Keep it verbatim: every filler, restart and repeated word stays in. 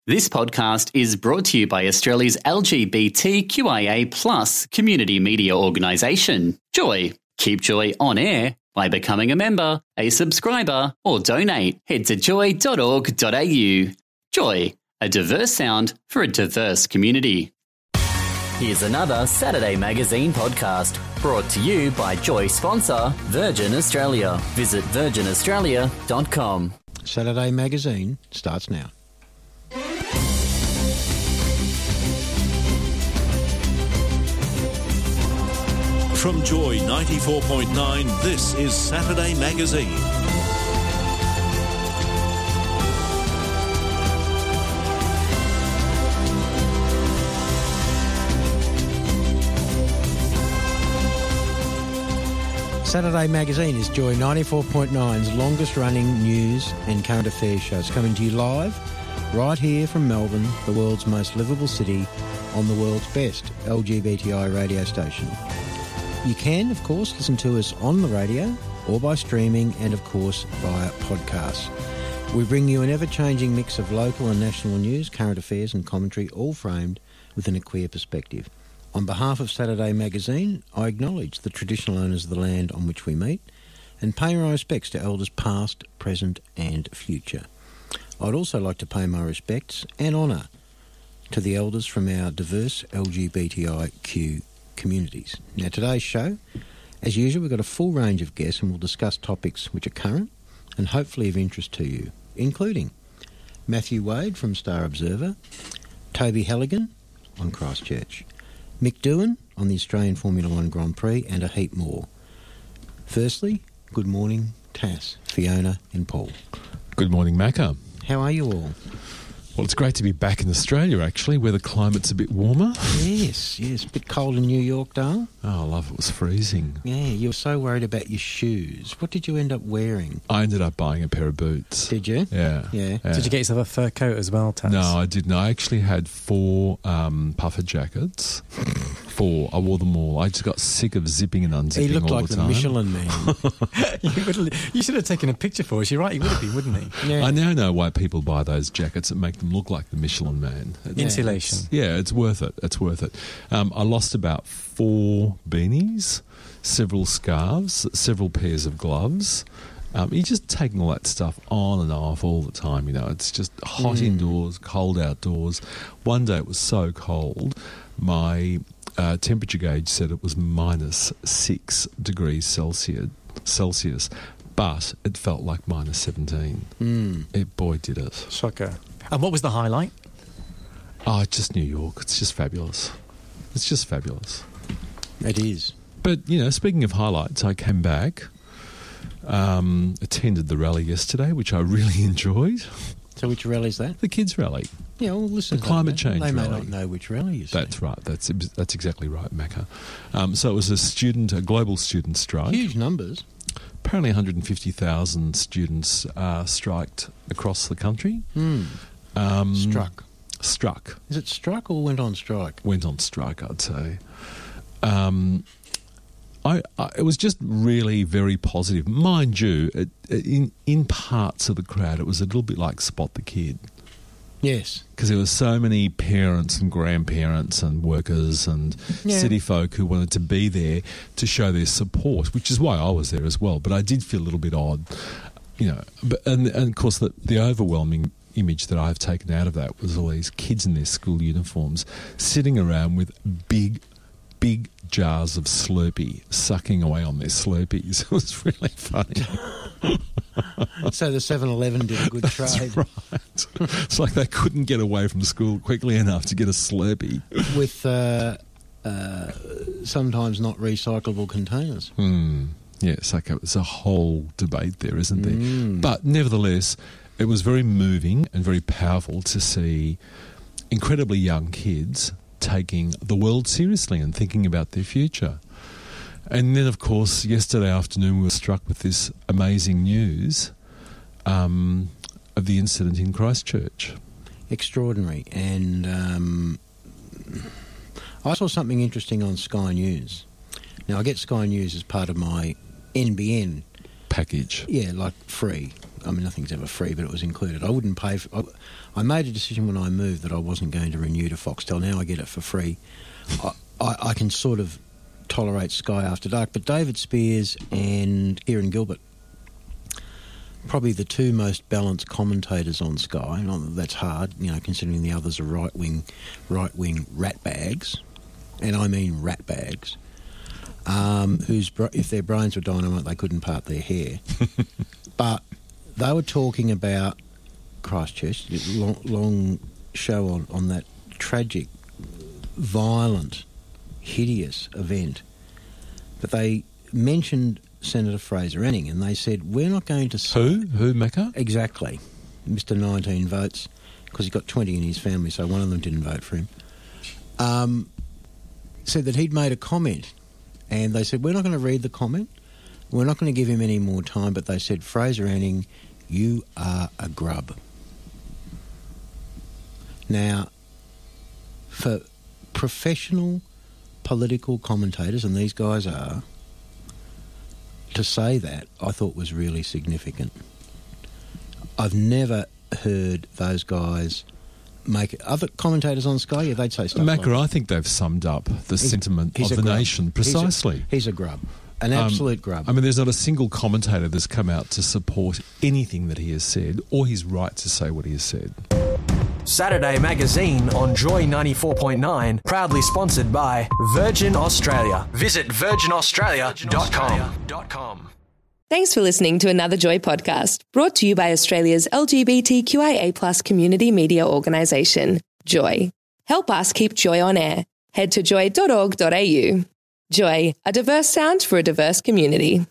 This podcast is brought to you by Australia's L G B T Q I A plus community media organisation, Joy. Keep Joy on air by becoming a member, a subscriber, or donate. Head to joy dot org dot a u. Joy, a diverse sound for a diverse community. Here's another Saturday Magazine podcast brought to you by Joy sponsor Virgin Australia. Visit virgin australia dot com. Saturday Magazine starts now. From Joy ninety-four point nine, this is Saturday Magazine. Saturday Magazine is Joy ninety-four point nine's longest running news and current affairs show. It's coming to you live right here from Melbourne, the world's most livable city, on the world's best L G B T I radio station. You can, of course, listen to us on the radio or by streaming and, of course, via podcasts. We bring you an ever-changing mix of local and national news, current affairs and commentary, all framed within a queer perspective. On behalf of Saturday Magazine, I acknowledge the traditional owners of the land on which we meet and pay my respects to elders past, present and future. I'd also like to pay my respects and honour to the elders from our diverse L G B T I Q communities. Now, today's show, as usual, we've got a full range of guests and we'll discuss topics which are current and hopefully of interest to you, including Matthew Wade from Star Observer, Toby Halligan on Christchurch, Mick Doohan on the Australian Formula One Grand Prix, and a heap more. Firstly, good morning, Tass, Fiona and Paul. Good morning, Macca. How are you all? Well, it's great to be back in Australia, actually, where the climate's a bit warmer. Yes, yes. A bit cold in New York, Dale. Oh, love, it was freezing. Yeah, you were so worried about your shoes. What did you end up wearing? I ended up buying a pair of boots. Did you? Yeah. Yeah. yeah. Did you get yourself a fur coat as well, Taz? No, I didn't. I actually had four um, puffer jackets. Four. I wore them all. I just got sick of zipping and unzipping all the time. He looked like the, the Michelin Man. you, would, you should have taken a picture for us. You're right, he would have been, wouldn't he? Yeah. I now know why people buy those jackets that make them look like the Michelin Man. It's, Insulation. It's, yeah, it's worth it. It's worth it. Um, I lost about four beanies, several scarves, several pairs of gloves. Um, you're just taking all that stuff on and off all the time, you know. It's just hot mm. indoors, cold outdoors. One day it was so cold, my uh, temperature gauge said it was minus six degrees Celsius, Celsius, but it felt like minus seventeen. Mm. It, boy, did it. Shocker. And what was the highlight? Oh, just New York. It's just fabulous. It's just fabulous. It is. But, you know, speaking of highlights, I came back, um, attended the rally yesterday, which I really enjoyed. So which rally is that? The kids' rally. Yeah, well, listen. The climate change They may rally. not know which rally you That's right. That's that's exactly right, Macca. Um, so it was a student, a global student strike. Huge numbers. Apparently one hundred fifty thousand students uh, striked across the country. Mm. Um, struck. Struck. Is it struck or went on strike? Went on strike, I'd say. Um, I, I, it was just really very positive. Mind you, it, in, in parts of the crowd, it was a little bit like Spot the Kid. Yes. Because there were so many parents and grandparents and workers and yeah. city folk who wanted to be there to show their support, which is why I was there as well. But I did feel a little bit odd, you know. But, and, and, of course, the, the overwhelming image that I've taken out of that was all these kids in their school uniforms sitting around with big, big jars of Slurpee, sucking away on their Slurpees. It was really funny. So the seven eleven did a good That's trade. Right. It's like they couldn't get away from school quickly enough to get a Slurpee. With uh, uh, sometimes not recyclable containers. Mm. Yes, okay. It's a whole debate there, isn't there? Mm. But nevertheless, it was very moving and very powerful to see incredibly young kids taking the world seriously and thinking about their future. And then, of course, yesterday afternoon we were struck with this amazing news um, of the incident in Christchurch. Extraordinary. And um, I saw something interesting on Sky News. Now, I get Sky News as part of my N B N package. Yeah, like free. I mean, nothing's ever free, but it was included. I wouldn't pay for... I, I made a decision when I moved that I wasn't going to renew to Foxtel. Now I get it for free. I, I, I can sort of tolerate Sky After Dark, but David Spears and Kieran Gilbert, probably the two most balanced commentators on Sky. Not that that's hard, you know, considering the others are right-wing, right-wing ratbags, and I mean ratbags, um, whose if their brains were dynamite, they couldn't part their hair. But they were talking about Christchurch, long, long show on, on that tragic, violent, hideous event. But they mentioned Senator Fraser Anning, and they said, we're not going to... Who? Who, Mecca? Exactly. Mister nineteen votes, because he got twenty in his family, so one of them didn't vote for him. Um, said that he'd made a comment, and they said, we're not going to read the comment, we're not going to give him any more time, but they said, Fraser Anning, you are a grub. Now, for professional political commentators, and these guys are, to say that, I thought was really significant. I've never heard those guys make it. Other commentators on Sky, yeah, they'd say stuff Macca, like I think they've summed up the he's, sentiment he's of the grub. nation precisely. He's a, he's a grub. An absolute um, grub. I mean, there's not a single commentator that's come out to support anything that he has said or his right to say what he has said. Saturday Magazine on Joy ninety-four point nine, proudly sponsored by Virgin Australia. Visit virgin australia dot com. Thanks for listening to another Joy podcast, brought to you by Australia's L G B T Q I A plus community media organisation, Joy. Help us keep Joy on air. Head to joy dot org dot a u. Joy, a diverse sound for a diverse community.